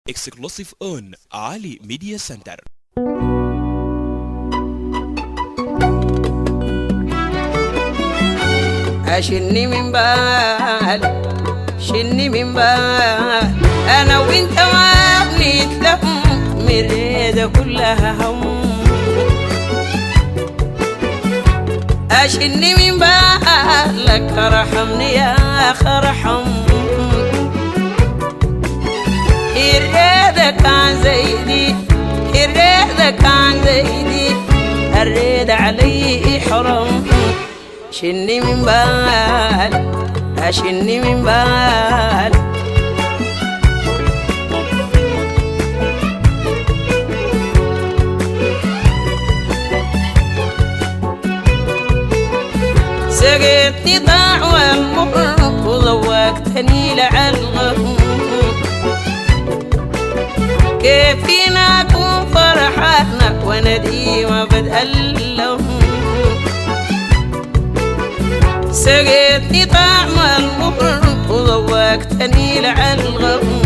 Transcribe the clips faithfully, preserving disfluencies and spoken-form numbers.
Exclusive on Ali Media Center. أشني من بال شني من بال أنا وإنت ما بنتلم مريدة كلها هم. أشني من بال لك رحمني يا أخ ارحم. الريدة كان زيدي الريدة كان زيدي الريدة علي حرم. شني من بال أشني من بال سقيتني ضاع والمر وذوقتني لعلغم. كيف فينا أكون فرحانك وأنا ديما بتألم. سقيتني طعم المر وذوقتني لعلغم.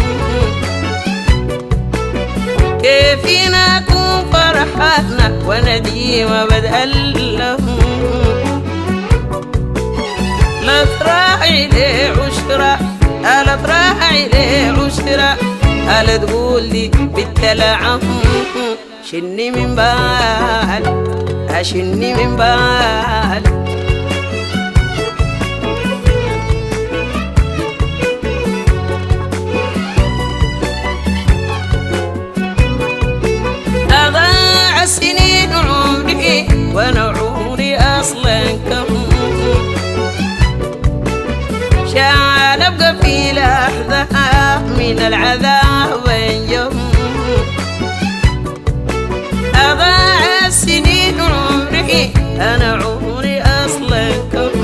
كيف فينا أكون فرحانك وأنا ديما بتألم. لا تراعي لي عشرة ألا تراعي لي عشرة ألا تقول لي بالتلعم. شني من بال أشني من بال أضاع سنين عمري وأنا عمري أصلا كم. شعال أبقى في لحظة من العذاب وانجم. أضاع سنين عمري أنا عمري أصلا كم.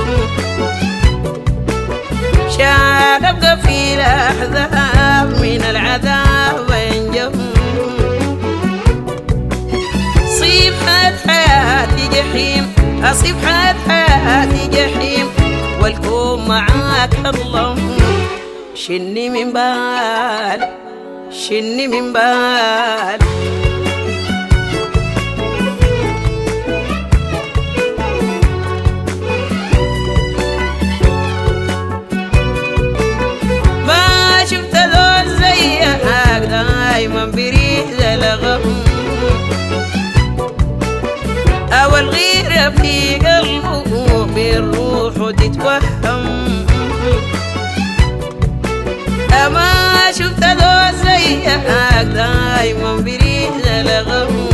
شعال أبقى في لحظة من العذاب وانجم. صيبحة حياتي جحيم أصيبحة حياتي جحيم والكون معاك الله. شني من بال شني من بال ما شفت ذول زيك دايما بريح الغم. أو الغيرة في قلبه بالروح تتوهم. أما شفت ذو زيك دايما بريح الغم.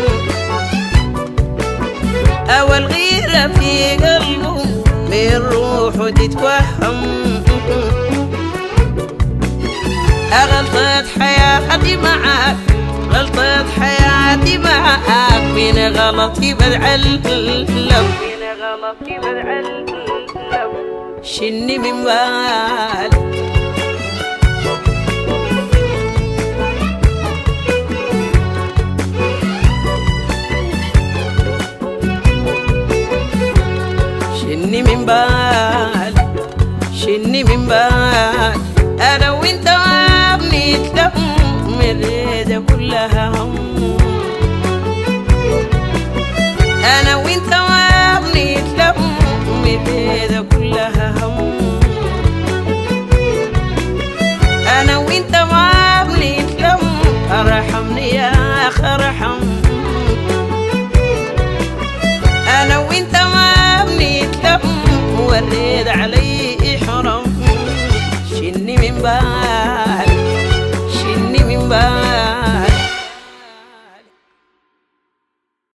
أو الغيرة في قلبه بالروح تتوهم. أغلطت حياتي معاك غلطت حياتي معاك من غلطي بتعلم من غلطي بتعلم. شني من بال شني من بال شني من بال أنا وإنت ما بنتلم مريدة كلها هم. أنا وإنت ما بنتلم مريدة كلها هم. أنا وإنت ما بنتلم ارحمني يا أخ ارحم. أنا وإنت ما بنتلم والريد علي حرم. شني من بال